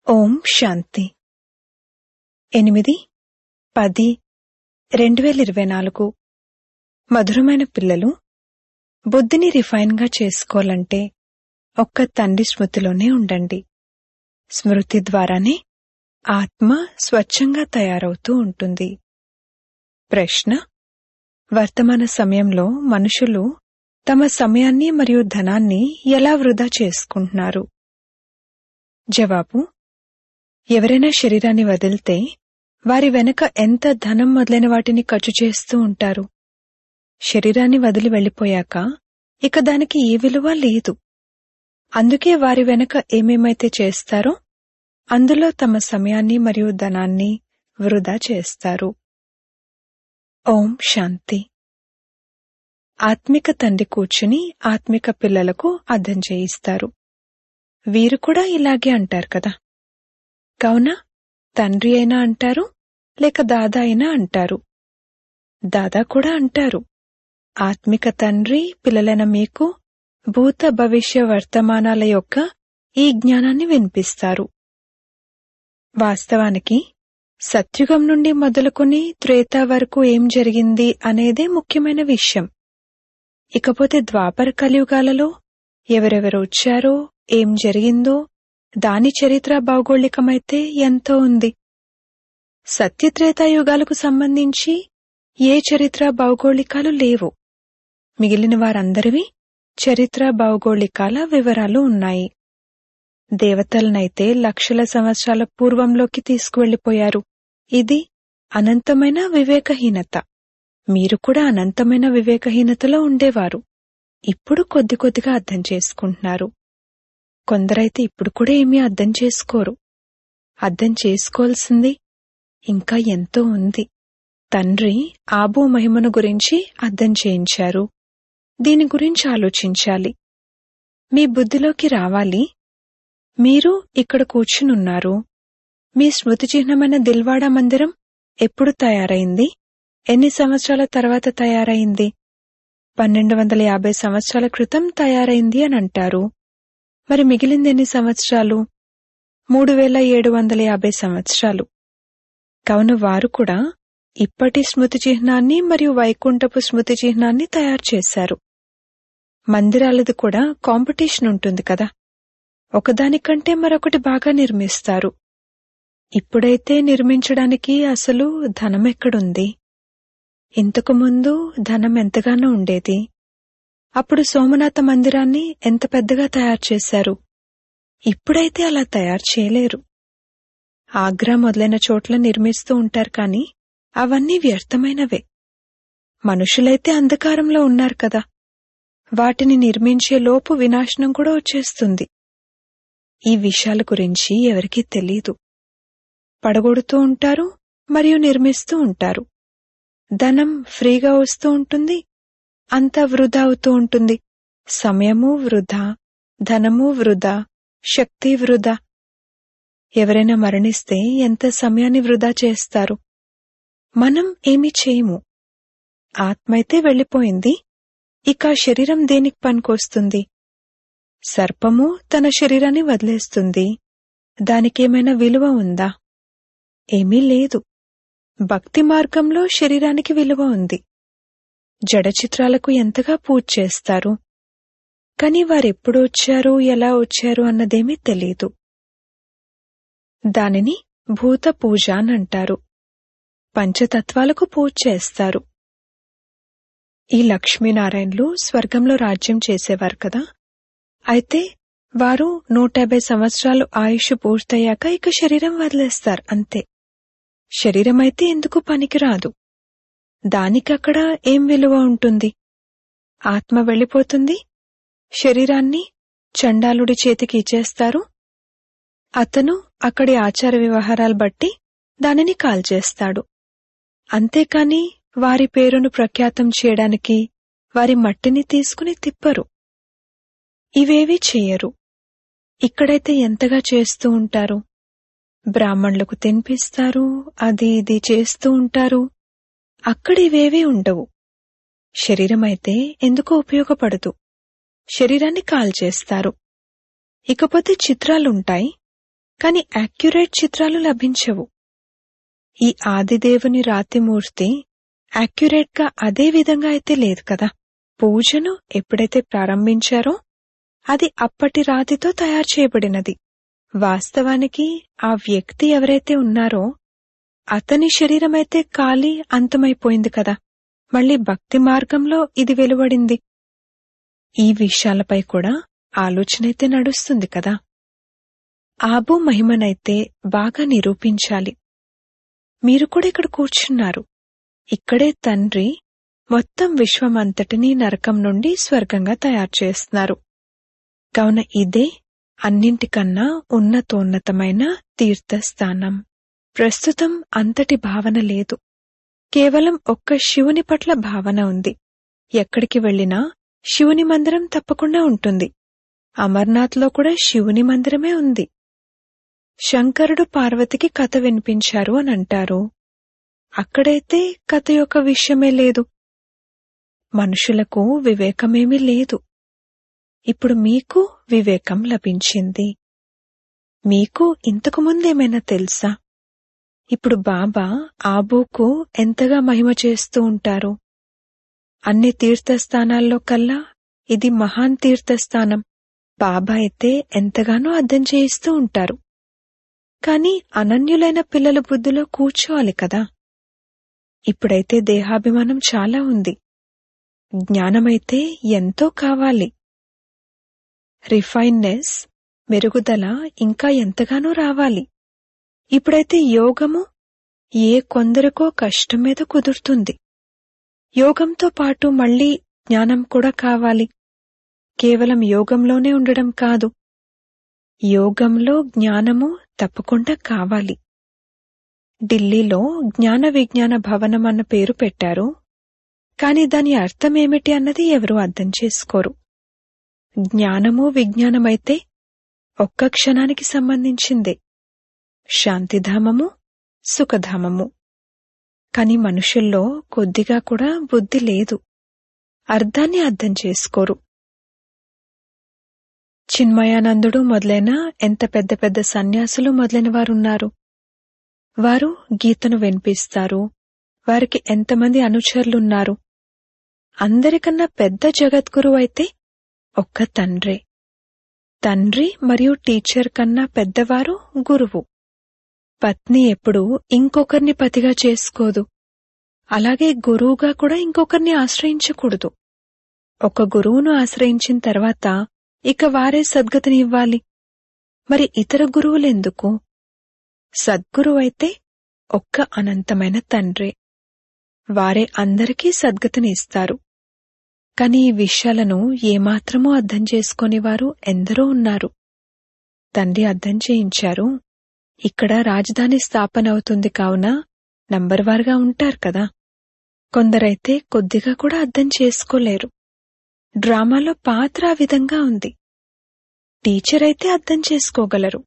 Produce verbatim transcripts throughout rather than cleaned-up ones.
ఓం శాంతి. ఎనిమిది పది రెండు వేల ఇరవై నాలుగు. మధురమైన పిల్లలు, బుద్ధిని రిఫైన్ గా చేసుకోవాలంటే ఒక్క తండ్రి స్మృతిలోనే ఉండండి. స్మృతి ద్వారానే ఆత్మ స్వచ్ఛంగా తయారవుతూ ఉంటుంది. ప్రశ్న: వర్తమాన సమయంలో మనుషులు తమ సమయాన్ని మరియు ధనాన్ని ఎలా వృధా చేసుకుంటున్నారు? జవాబు: ఎవరైనా శరీరాన్ని వదిలితే వారి వెనుక ఎంత ధనం మొదలైన వాటిని ఖర్చు చేస్తూ ఉంటారు. శరీరాన్ని వదిలి వెళ్లిపోయాక ఇక దానికి ఏ విలువ లేదు. అందుకే వారి వెనుక ఏమేమైతే చేస్తారో అందులో తమ సమయాన్ని మరియు ధనాన్ని వృధా చేస్తారు. ఓం శాంతి. ఆత్మిక తండ్రి కూర్చుని ఆత్మిక పిల్లలకు అర్థం చేయిస్తారు. వీరు కూడా ఇలాగే అంటారు కదా. కావున తండ్రి అయినా అంటారు, లేక దాదా అయినా అంటారు. దాదా కూడా అంటారు, ఆత్మిక తండ్రి పిల్లలైన మీకు భూత భవిష్య వర్తమానాల యొక్క ఈ జ్ఞానాన్ని వినిపిస్తారు. వాస్తవానికి సత్యుగం నుండి మొదలుకొని త్రేతా వరకు ఏం జరిగింది అనేదే ముఖ్యమైన విషయం. ఇకపోతే ద్వాపర కలియుగాలలో ఎవరెవరు వచ్చారో, ఏం జరిగిందో దాని చరిత్ర భౌగోళికమైతే ఎంతో ఉంది. సత్యత్రేతాయుగాలకు సంబంధించి ఏ చరిత్ర భౌగోళికాలు లేవు. మిగిలిన వారందరివి చరిత్ర భౌగోళికాల వివరాలు ఉన్నాయి. దేవతలనైతే లక్షల సంవత్సరాల పూర్వంలోకి తీసుకువెళ్లిపోయారు. ఇది అనంతమైన వివేకహీనత. మీరు కూడా అనంతమైన వివేకహీనతలో ఉండేవారు. ఇప్పుడు కొద్ది కొద్దిగా అర్థం చేసుకుంటున్నారు. కొందరైతే ఇప్పుడు కూడా ఏమీ అర్థం చేసుకోరు. అర్థం చేసుకోవాల్సింది ఇంకా ఎంతో ఉంది. తండ్రి ఆబో మహిమను గురించి అర్థం చేయించారు. దీని గురించి ఆలోచించాలి. మీ బుద్ధిలోకి రావాలి. మీరు ఇక్కడ కూర్చునున్నారు. మీ స్మృతి చిహ్నమైన దిల్వాడా మందిరం ఎప్పుడు తయారైంది? ఎన్ని సంవత్సరాల తర్వాత తయారైంది? పన్నెండు వందల యాభై సంవత్సరాల క్రితం తయారైంది అని అంటారు. మరి మిగిలింది ఎన్ని సంవత్సరాలు? మూడు వేల ఏడు వందల యాభై సంవత్సరాలు. కావున వారు కూడా ఇప్పటి స్మృతి చిహ్నాన్ని మరియు వైకుంఠపు స్మృతి చిహ్నాన్ని తయారు చేశారు. మందిరాలది కూడా కాంపిటీషన్ ఉంటుంది కదా. ఒకదానికంటే మరొకటి బాగా నిర్మిస్తారు. ఇప్పుడైతే నిర్మించడానికి అసలు ధనమెక్కడుంది? ఇంతకు ముందు ధనం ఎంతగానో ఉండేది. అప్పుడు సోమనాథ మందిరాన్ని ఎంత పెద్దగా తయారు చేశారు. ఇప్పుడైతే అలా తయారు చేయలేరు. ఆగ్రా మొదలైన చోట్ల నిర్మిస్తూ ఉంటారు కానీ అవన్నీ వ్యర్థమైనవే. మనుషులైతే అంధకారంలో ఉన్నారు కదా. వాటిని నిర్మించే లోపు వినాశనం కూడా వచ్చేస్తుంది. ఈ విషయాల గురించి ఎవరికీ తెలీదు. పడగొడుతూ ఉంటారు మరియు నిర్మిస్తూ ఉంటారు. ధనం ఫ్రీగా వస్తూ ఉంటుంది, అంతా వృధా అవుతూ ఉంటుంది. సమయము వృధా, ధనము వృధా, శక్తి వృధా. ఎవరైనా మరణిస్తే ఎంత సమయాన్ని వృధా చేస్తారు. మనం ఏమీ చేయము. ఆత్మ అయితే వెళ్లిపోయింది. ఇక శరీరం దేనికి పనికొస్తుంది? సర్పము తన శరీరాన్ని వదిలేస్తుంది. దానికేమైనా విలువ ఉందా? ఏమీ లేదు. భక్తి మార్గంలో శరీరానికి విలువ ఉంది. జడ చిత్రాలకు ఎంతగా పూజ చేస్తారు. కాని వారెప్పుడు వచ్చారు, ఎలా వచ్చారు అన్నదేమీ తెలీదు. దానిని భూత పూజ అనంటారు. పంచతత్వాలకు పూజ చేస్తారు. ఈ లక్ష్మీనారాయణలు స్వర్గంలో రాజ్యం చేసేవారు కదా. అయితే వారు నూట యాభై సంవత్సరాలు ఆయుష్ పూర్తయ్యాక ఇక శరీరం వదిలేస్తారు అంతే. శరీరమైతే ఎందుకు పనికిరాదు. దానికక్కడ ఏం విలువ ఉంటుంది? ఆత్మ వెళ్ళిపోతుంది. శరీరాన్ని చండాలుడి చేతికి ఇచ్చేస్తారు. అతను అక్కడి ఆచార వ్యవహారాలు బట్టి దానిని కాల్చేస్తాడు. అంతేకాని వారి పేరును ప్రఖ్యాతం చేయడానికి వారి మట్టిని తీసుకుని తిప్పరు. ఇవేవీ చెయ్యరు. ఇక్కడైతే ఎంతగా చేస్తూ ఉంటారు. బ్రాహ్మణులకు తినిపిస్తారు, అది ఇది చేస్తూ ఉంటారు. అక్కడివేవీ ఉండవు. శరీరమైతే ఎందుకు ఉపయోగపడదు. శరీరాన్ని కాల్చేస్తారు. ఇకపోతే చిత్రాలుంటాయి. కాని యాక్యురేట్ చిత్రాలు లభించవు. ఈ ఆదిదేవుని రాతిమూర్తి యాక్యురేట్ గా అదే విధంగా అయితే లేదు కదా. పూజను ఎప్పుడైతే ప్రారంభించారో అది అప్పటి రాతితో తయారు చేయబడినది. వాస్తవానికి ఆ వ్యక్తి ఎవరైతే ఉన్నారో అతని శరీరమైతే కాలి అంతమైపోయింది కదా. మళ్లీ భక్తి మార్గంలో ఇది వెలువడింది. ఈ విషయాలపై కూడా ఆలోచనైతే నడుస్తుంది కదా. ఆబు మహిమనైతే బాగా నిరూపించాలి. మీరు కూడా ఇక్కడ కూర్చున్నారు. ఇక్కడే తండ్రి మొత్తం విశ్వమంతటినీ నరకం నుండి స్వర్గంగా తయారు చేస్తున్నారు. కావున ఇదే అన్నింటికన్నా ఉన్నతోన్నతమైన తీర్థస్థానం. ప్రస్తుతం అంతటి భావన లేదు. కేవలం ఒక్క శివుని పట్ల భావన ఉంది. ఎక్కడికి వెళ్లినా శివుని మందిరం తప్పకుండా ఉంటుంది. అమర్నాథ్లో కూడా శివుని మందిరమే ఉంది. శంకరుడు పార్వతికి కథ వినిపించారు అని అంటారు. అక్కడైతే కథ యొక్క విషయమే లేదు. మనుషులకు వివేకమేమీ లేదు. ఇప్పుడు మీకు వివేకం లభించింది. మీకు ఇంతకు ముందేమైనా తెలుసా? ఇప్పుడు బాబా ఆబూకు ఎంతగా మహిమ చేస్తూ ఉంటారు. అన్ని తీర్థస్థానాల్లో కల్లా ఇది మహాన్ తీర్థస్థానం. బాబా అయితే ఎంతగానో అర్థం చేయిస్తూ ఉంటారు. కాని అనన్యులైన పిల్లల బుద్ధిలో కూర్చోవాలి కదా. ఇప్పుడైతే దేహాభిమానం చాలా ఉంది. జ్ఞానమైతే ఎంతో కావాలి. రిఫైన్నెస్, మెరుగుదల ఇంకా ఎంతగానో రావాలి. ఇప్పుడైతే యోగము ఏ కొందరికో కష్టం మీద కుదురుతుంది. యోగంతో పాటు మళ్లీ జ్ఞానం కూడా కావాలి. కేవలం యోగంలోనే ఉండడం కాదు, యోగంలో జ్ఞానము తప్పకుండా కావాలి. ఢిల్లీలో జ్ఞాన విజ్ఞాన భవనం అన్న పేరు పెట్టారు. కాని దాని అర్థమేమిటి అన్నది ఎవరూ అర్థం చేసుకోరు. జ్ఞానము విజ్ఞానమైతే ఒక్క క్షణానికి సంబంధించిందే, శాంతిధామము, సుఖధామము. కాని మనుషుల్లో కొద్దిగా కూడా బుద్ధి లేదు. అర్థాన్ని అర్థం చేసుకోరు. చిన్మయానందుడు మొదలైన ఎంత పెద్ద పెద్ద సన్యాసులు మొదలైన వారున్నారు. వారు గీతను వినిపిస్తారు. వారికి ఎంతమంది అనుచరులున్నారు. అందరికన్నా పెద్ద జగద్గురు అయితే ఒక్క తండ్రే. తండ్రి మరియు టీచర్ కన్నా పెద్దవారు గురువు. పత్ని ఎప్పుడూ ఇంకొకరిని పతిగా చేసుకోదు. అలాగే గురువుగా కూడా ఇంకొకరిని ఆశ్రయించకూడదు. ఒక గురువును ఆశ్రయించిన తర్వాత ఇక వారే సద్గతిని ఇవ్వాలి. మరి ఇతర గురువులెందుకు? సద్గురువైతే ఒక్క అనంతమైన తండ్రే. వారే అందరికీ సద్గతిని ఇస్తారు. కాని ఈ విషయాలను ఏమాత్రమూ అర్థం చేసుకోనివారు ఎందరో ఉన్నారు. తండ్రి అర్థం చేయించారు. ఇక్కడ రాజధాని స్థాపన అవుతుంది కావున నంబర్వారుగా ఉంటారు కదా. కొందరైతే కొద్దిగా కూడా అర్థం చేసుకోలేరు. డ్రామాలో పాత్ర ఆ విధంగా ఉంది. టీచర్ అయితే అర్థం చేసుకోగలరు.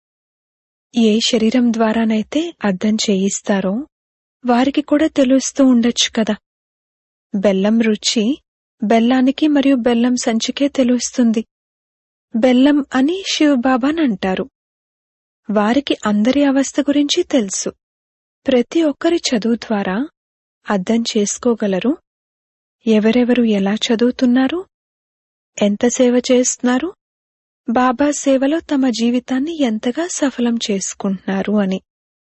ఏ శరీరం ద్వారానైతే అర్థం చేయిస్తారో వారికి కూడా తెలుస్తూ ఉండొచ్చు కదా. బెల్లం రుచి బెల్లానికి మరియు బెల్లం సంచికే తెలుస్తుంది. బెల్లం అని శివబాబాని అంటారు. వారికి అందరి అవస్థ గురించి తెలుసు. ప్రతి ఒక్కరి చదువు ద్వారా అర్థం చేసుకోగలరు. ఎవరెవరు ఎలా చదువుతున్నారు, ఎంత సేవ చేస్తున్నారు, బాబా సేవలో తమ జీవితాన్ని ఎంతగా సఫలం చేసుకుంటున్నారు అని.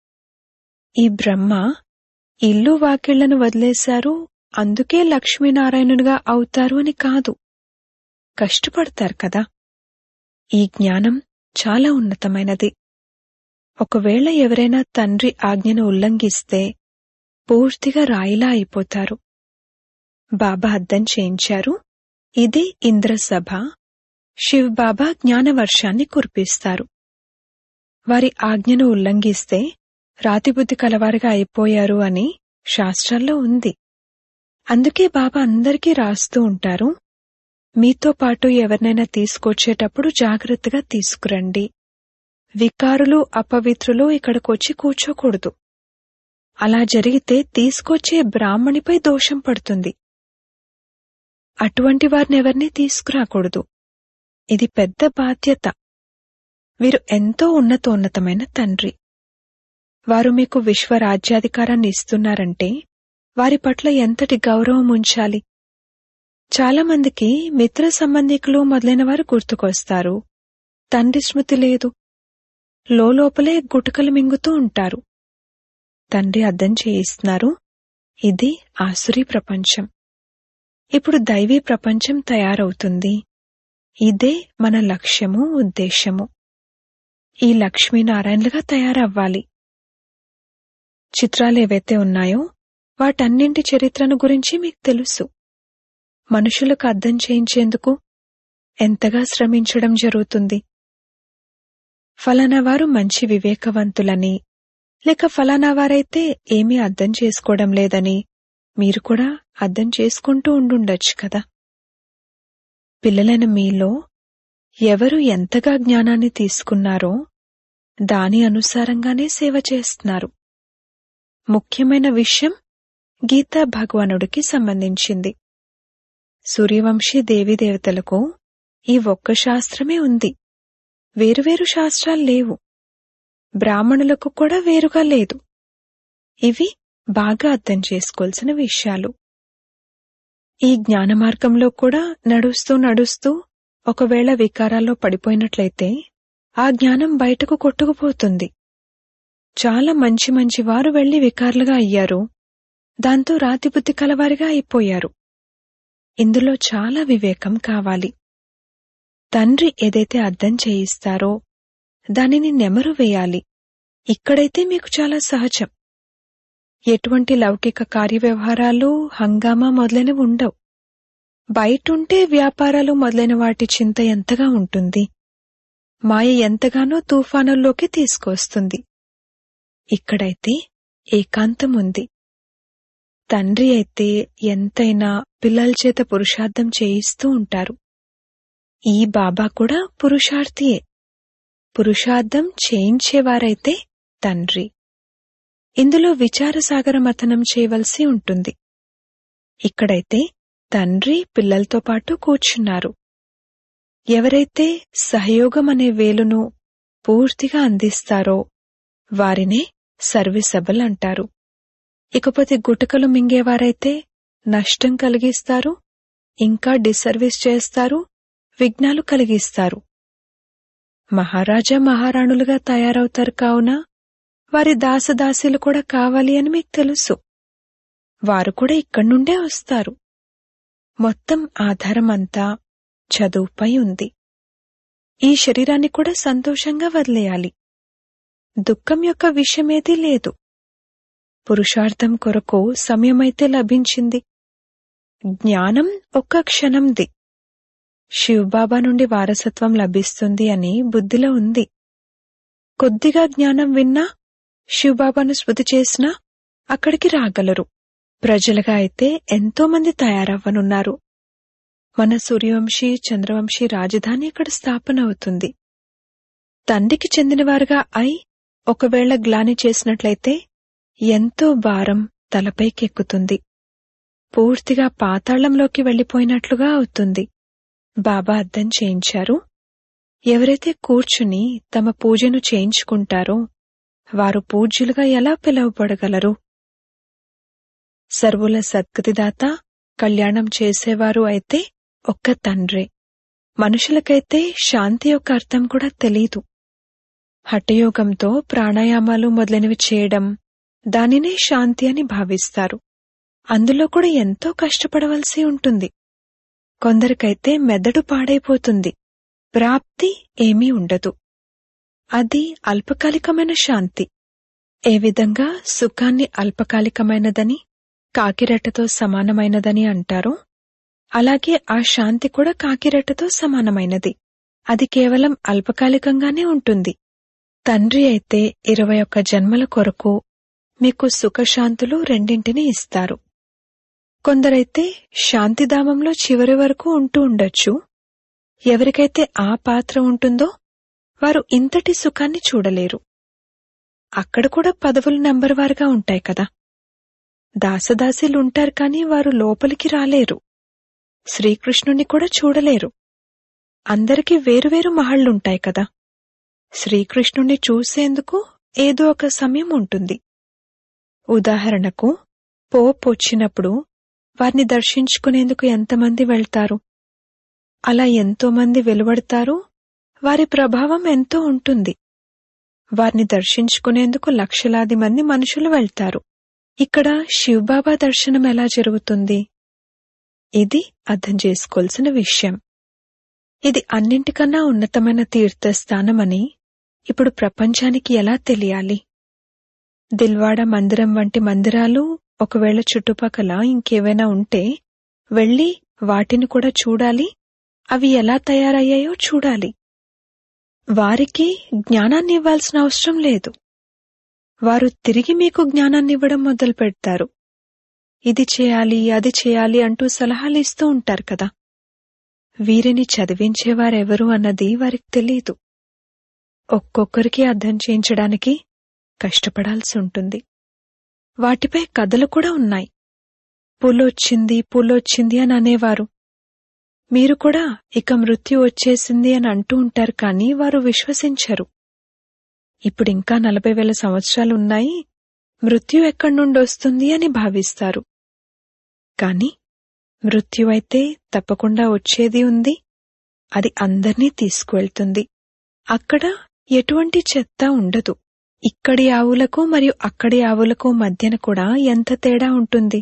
ఈ బ్రహ్మ ఇల్లు వాకిళ్లను వదిలేశారు, అందుకే లక్ష్మీనారాయణునిగా అవుతారు అని కాదు. కష్టపడతారు కదా. ఈ జ్ఞానం చాలా ఉన్నతమైనది. ఒకవేళ ఎవరైనా తండ్రి ఆజ్ఞను ఉల్లంఘిస్తే పూర్తిగా రాయిలా అయిపోతారు. బాబా అర్థం చేయించారు. ఇది ఇంద్రసభ. శివ్ బాబా జ్ఞానవర్షాన్ని కురిపిస్తారు. వారి ఆజ్ఞను ఉల్లంఘిస్తే రాతిబుద్ధి కలవారిగా అయిపోయారు అని శాస్త్రాల్లో ఉంది. అందుకే బాబా అందరికీ రాస్తూ ఉంటారు, మీతో పాటు ఎవరినైనా తీసుకొచ్చేటప్పుడు జాగ్రత్తగా తీసుకురండి. వికారులు అపవిత్రులు ఇక్కడికొచ్చి కూర్చోకూడదు. అలా జరిగితే తీసుకొచ్చే బ్రాహ్మణిపై దోషం పడుతుంది. అటువంటి వారినెవరినీ తీసుకురాకూడదు. ఇది పెద్ద బాధ్యత. వీరు ఎంతో ఉన్నతోన్నతమైన తండ్రి. వారు మీకు విశ్వరాజ్యాధికారాన్ని ఇస్తున్నారంటే వారి పట్ల ఎంతటి గౌరవం ఉంచాలి. చాలామందికి మిత్ర సంబంధికులు మొదలైన వారు గుర్తుకొస్తారు. తండ్రి స్మృతి లేదు. లోపలే గుటకలు మింగుతూ ఉంటారు. తండ్రి అర్థం చేయిస్తున్నారు, ఇది ఆసురీ ప్రపంచం. ఇప్పుడు దైవీ ప్రపంచం తయారవుతుంది. ఇదే మన లక్ష్యము, ఉద్దేశ్యము. ఈ లక్ష్మీనారాయణలుగా తయారవ్వాలి. చిత్రాలేవైతే ఉన్నాయో వాటన్నింటి చరిత్రను గురించి మీకు తెలుసు. మనుషులకు అర్థం చేయించేందుకు ఎంతగా శ్రమించడం జరుగుతుంది. ఫలానా వారు మంచి వివేకవంతులని, లేక ఫలానా వారైతే ఏమీ అర్థం చేసుకోవడం లేదని మీరు కూడా అర్థం చేసుకుంటూ ఉండుండొచ్చు కదా. పిల్లలైన మీలో ఎవరు ఎంతగా జ్ఞానాన్ని తీసుకున్నారో దాని అనుసారంగానే సేవ చేస్తున్నారు. ముఖ్యమైన విషయం గీతా భగవానుడికి సంబంధించింది. సూర్యవంశీ దేవీదేవతలకు ఈ ఒక్క శాస్త్రమే ఉంది. వేరువేరు శాస్త్రాలు లేవు. బ్రాహ్మణులకు కూడా వేరుగా లేదు. ఇవి బాగా అర్థం చేసుకోవాల్సిన విషయాలు. ఈ జ్ఞాన మార్గంలో కూడా నడుస్తూ నడుస్తూ ఒకవేళ వికారాల్లో పడిపోయినట్లయితే ఆ జ్ఞానం బయటకు కొట్టుకుపోతుంది. చాలా మంచి మంచి వారు వెళ్లి వికారులుగా అయ్యారు. దాంతో రాతిబుద్ధి కలవారిగా అయిపోయారు. ఇందులో చాలా వివేకం కావాలి. తండ్రి ఏదైతే అర్థం చేయిస్తారో దానిని నెమరు వేయాలి. ఇక్కడైతే మీకు చాలా సహజం. ఎటువంటి లౌకిక కార్యవ్యవహారాలు, హంగామా మొదలైనవి ఉండవు. బయటుంటే వ్యాపారాలు మొదలైన వాటి చింత ఎంతగా ఉంటుంది. మాయ ఎంతగానో తుఫానుల్లోకి తీసుకొస్తుంది. ఇక్కడైతే ఏకాంతం ఉంది. తండ్రి అయితే ఎంతైనా పిల్లల చేత పురుషార్థం చేయిస్తూ ఉంటారు. ఈ బాబా కూడా పురుషార్థియే. పురుషార్థం చేయించేవారైతే తండ్రి. ఇందులో విచారసాగర మథనం చేయవలసి ఉంటుంది. ఇక్కడైతే తండ్రి పిల్లలతో పాటు కూర్చున్నారు. ఎవరైతే సహయోగం అనే వేలును పూర్తిగా అందిస్తారో వారినే సర్వీసబుల్ అంటారు. ఇకపోతే గుటకలు మింగేవారైతే నష్టం కలిగిస్తారు, ఇంకా డిసర్వీస్ చేస్తారు, విఘ్నాలు కలిగిస్తారు. మహారాజా మహారాణులుగా తయారవుతారు. కావున వారి దాసదాసీలు కూడా కావాలి అని మీకు తెలుసు. వారు కూడా ఇక్కడి నుండే వస్తారు. మొత్తం ఆధారమంతా చదువుపై ఉంది. ఈ శరీరాన్ని కూడా సంతోషంగా వదిలేయాలి. దుఃఖం యొక్క విషయమేదీ లేదు. పురుషార్థం కొరకు సమయమైతే లభించింది. జ్ఞానం ఒక్క క్షణంది. శివబాబా నుండి వారసత్వం లభిస్తుంది అని బుద్ధిలో ఉంది. కొద్దిగా జ్ఞానం విన్నా, శివబాబాను స్మృతి చేసినా అక్కడికి రాగలరు. ప్రజలుగా అయితే ఎంతో మంది తయారవ్వనున్నారు. మన సూర్యవంశీ చంద్రవంశీ రాజధాని ఇక్కడ స్థాపన అవుతుంది. తండ్రికి చెందినవారుగా అయి ఒకవేళ గ్లాని చేసినట్లయితే ఎంతో భారం తలపైకెక్కుతుంది. పూర్తిగా పాతాళంలోకి వెళ్లిపోయినట్లుగా అవుతుంది. బాబా అర్థం చేయించారు. ఎవరైతే కూర్చుని తమ పూజను చేయించుకుంటారో వారు పూజ్యులుగా ఎలా పిలువబడగలరు? సర్వుల సద్గతిదాత, కళ్యాణం చేసేవారు అయితే ఒక్క తండ్రే. మనుషులకైతే శాంతి యొక్క అర్థం కూడా తెలీదు. హఠయోగంతో ప్రాణాయామాలు మొదలైనవి చేయడం, దానినే శాంతి అని భావిస్తారు. అందులో కూడా ఎంతో కష్టపడవలసి ఉంటుంది. కొందరికైతే మెదడు పాడైపోతుంది. ప్రాప్తి ఏమీ ఉండదు. అది అల్పకాలికమైన శాంతి. ఏ విధంగా సుఖాన్ని అల్పకాలికమైనదని, కాకిరెట్టతో సమానమైనదని అంటారో అలాగే ఆ శాంతి కూడా కాకిరెట్టతో సమానమైనది. అది కేవలం అల్పకాలికంగానే ఉంటుంది. తండ్రి అయితే ఇరవై ఒక్క జన్మల కొరకు మీకు సుఖశాంతులు రెండింటినీ ఇస్తారు. కొందరైతే శాంతిధామంలో చివరి వరకు ఉంటూ ఉండొచ్చు. ఎవరికైతే ఆ పాత్ర ఉంటుందో వారు ఇంతటి సుఖాన్ని చూడలేరు. అక్కడ కూడా పదవులు నెంబర్వారుగా ఉంటాయి కదా. దాసదాసీలుంటారు కాని వారు లోపలికి రాలేరు. శ్రీకృష్ణుని కూడా చూడలేరు. అందరికీ వేరువేరు మహళ్లుంటాయి కదా. శ్రీకృష్ణుణ్ణి చూసేందుకు ఏదో ఒక సమయం ఉంటుంది. ఉదాహరణకు పోప్ వచ్చినప్పుడు వారిని దర్శించుకునేందుకు ఎంతమంది వెళ్తారు? అలా ఎంతోమంది వెలువడతారు. వారి ప్రభావం ఎంతో ఉంటుంది. వారిని దర్శించుకునేందుకు లక్షలాది మంది మనుషులు వెళ్తారు. ఇక్కడ శివబాబా దర్శనం ఎలా జరుగుతుంది? ఇది అర్థం చేసుకోవాల్సిన విషయం. ఇది అన్నింటికన్నా ఉన్నతమైన తీర్థస్థానమని ఇప్పుడు ప్రపంచానికి ఎలా తెలియాలి? దిల్వాడ మందిరం వంటి మందిరాలు ఒకవేళ చుట్టుపక్కల ఇంకేవైనా ఉంటే వెళ్లి వాటిని కూడా చూడాలి. అవి ఎలా తయారయ్యాయో చూడాలి. వారికి జ్ఞానాన్ని ఇవ్వాల్సిన అవసరం లేదు. వారు తిరిగి మీకు జ్ఞానాన్నివ్వడం మొదలు పెడతారు. ఇది చేయాలి, అది చేయాలి అంటూ సలహాలు ఇస్తూ ఉంటారు కదా. వీరిని చదివించేవారెవరు అన్నది వారికి తెలీదు. ఒక్కొక్కరికి అర్థం చేయించడానికి కష్టపడాల్సి ఉంటుంది. వాటిపై కథలు కూడా ఉన్నాయి. పూలొచ్చింది పూలొచ్చింది అని అనేవారు. మీరు కూడా ఇక మృత్యు వచ్చేసింది అని అంటూ ఉంటారు, కానీ వారు విశ్వసించరు. ఇప్పుడింకా నలభై వేల సంవత్సరాలున్నాయి, మృత్యు ఎక్కడి నుండి వస్తుంది అని భావిస్తారు. కాని మృత్యువైతే తప్పకుండా వచ్చేది ఉంది. అది అందర్నీ తీసుకువెళ్తుంది. అక్కడ ఎటువంటి చెత్త ఉండదు. ఇక్కడి ఆవులకు మరియు అక్కడి ఆవులకు మధ్యన కూడా ఎంత తేడా ఉంటుంది.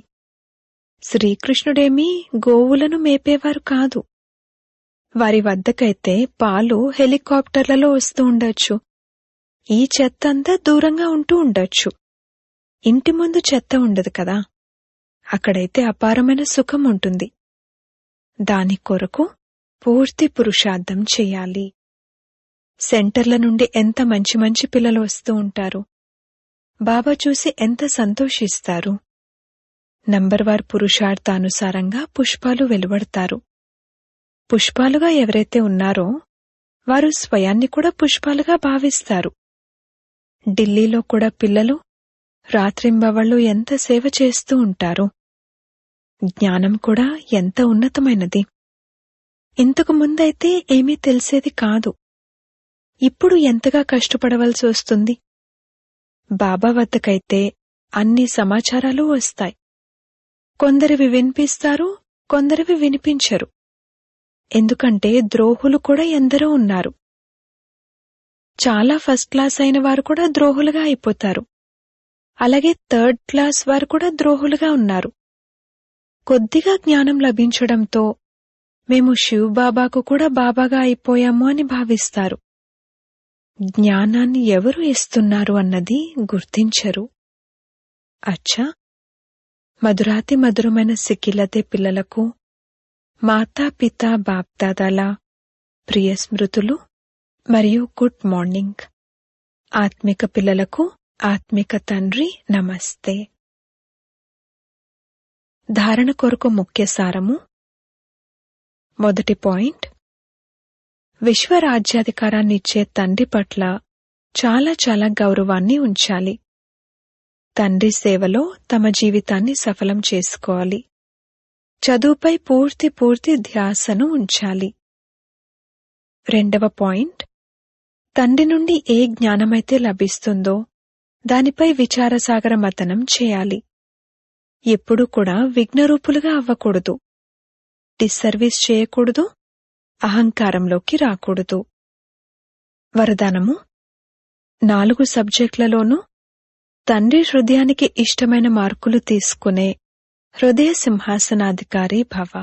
శ్రీకృష్ణుడేమీ గోవులను మేపేవారు కాదు. వారి వద్దకైతే పాలు హెలికాప్టర్లలో వస్తూ ఉండొచ్చు. ఈ చెత్త అంతా దూరంగా ఉంటూ ఉండొచ్చు. ఇంటి ముందు చెత్త ఉండదు కదా. అక్కడైతే అపారమైన సుఖం ఉంటుంది. దాని కొరకు పూర్తి పురుషార్థం చెయ్యాలి. సెంటర్ల నుండి ఎంత మంచి మంచి పిల్లలు వస్తూ ఉంటారు. బాబా చూసి ఎంత సంతోషిస్తారు. నంబర్వార్ పురుషార్థానుసారంగా పుష్పాలు వెలువడతారు. పుష్పాలుగా ఎవరైతే ఉన్నారో వారు స్వయాన్ని కూడా పుష్పాలుగా భావిస్తారు. ఢిల్లీలో కూడా పిల్లలు రాత్రింబవళ్లు ఎంత సేవ చేస్తూ ఉంటారు. జ్ఞానం కూడా ఎంత ఉన్నతమైనది. ఇంతకు ముందైతే ఏమీ తెలిసేది కాదు. ఇప్పుడు ఎంతగా కష్టపడవలసి వస్తుంది. బాబా వద్దకైతే అన్ని సమాచారాలు వస్తాయి. కొందరివి వినిపిస్తారు, కొందరివి వినిపించరు. ఎందుకంటే ద్రోహులు కూడా ఎందరో ఉన్నారు. చాలా ఫస్ట్ క్లాస్ అయిన వారు కూడా ద్రోహులుగా అయిపోతారు. అలాగే థర్డ్ క్లాస్ వారు కూడా ద్రోహులుగా ఉన్నారు. కొద్దిగా జ్ఞానం లభించడంతో మేము శివబాబాకు కూడా బాబాగా అయిపోయాము అని భావిస్తారు. జ్ఞానాన్ని ఎవరు ఇస్తున్నారు అన్నది గుర్తించరు. అచ్చా, మధురాతి మధురమైన సిక్కిలతే పిల్లలకు మాతాపిత బాప్దాదాల ప్రియ స్మృతులు మరియు గుడ్ మార్నింగ్. ఆత్మిక పిల్లలకు ఆత్మిక తండ్రి నమస్తే. ధారణ కొరకు ముఖ్య సారము. మొదటి పాయింట్, విశ్వరాజ్యాధికారాన్నిచ్చే తండ్రి పట్ల చాలా చాలా గౌరవాన్ని ఉంచాలి. తండ్రి సేవలో తమ జీవితాన్ని సఫలం చేసుకోవాలి. చదువుపై పూర్తి పూర్తి ధ్యాసను ఉంచాలి. రెండవ పాయింట్, తండ్రి నుండి ఏ జ్ఞానమైతే లభిస్తుందో దానిపై విచారసాగర మథనం చేయాలి. ఎప్పుడూ కూడా విఘ్నరూపులుగా అవ్వకూడదు. డిస్సర్వీస్ చేయకూడదు. అహంకారంలోకి రాకూడదు. వరదానము. నాలుగు సబ్జెక్టులలోనూ తండ్రి హృదయానికి ఇష్టమైన మార్కులు తీసుకునే హృదయ సింహాసనాధికారి భవ.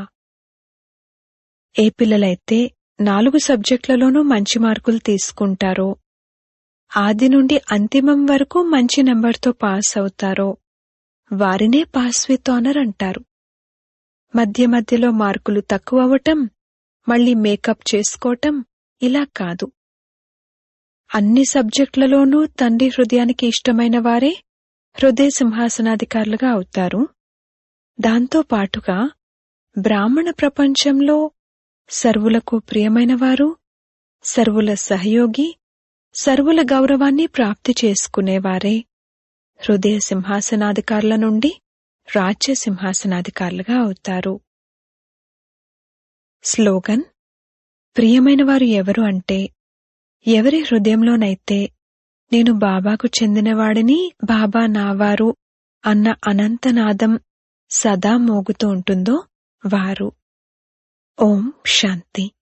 ఏ పిల్లలైతే నాలుగు సబ్జెక్టులలోనూ మంచి మార్కులు తీసుకుంటారో, ఆది నుండి అంతిమం వరకు మంచి నెంబర్తో పాస్ అవుతారో వారినే పాస్ విత్ ఆనర్ అంటారు. మధ్య మధ్యలో మార్కులు తక్కువ అవటం, మళ్లీ మేకప్ చేసుకోవటం ఇలా కాదు. అన్ని సబ్జెక్టులలోనూ తండ్రి హృదయానికి ఇష్టమైన వారే హృదయ సింహాసనాధికారులుగా అవుతారు. దాంతో పాటుగా బ్రాహ్మణ ప్రపంచంలో సర్వులకు ప్రియమైనవారు, సర్వుల సహయోగి, సర్వుల గౌరవాన్ని ప్రాప్తి చేసుకునేవారే హృదయ సింహాసనాధికారుల నుండి రాజ్య సింహాసనాధికారులుగా అవుతారు. స్లోగన్. ప్రియమైనవారు ఎవరు అంటే ఎవరి హృదయంలోనైతే నేను బాబాకు చెందినవాడిని, బాబా నావారు అన్న అనంతనాదం సదా మోగుతూ ఉంటుందో వారు. ఓం శాంతి.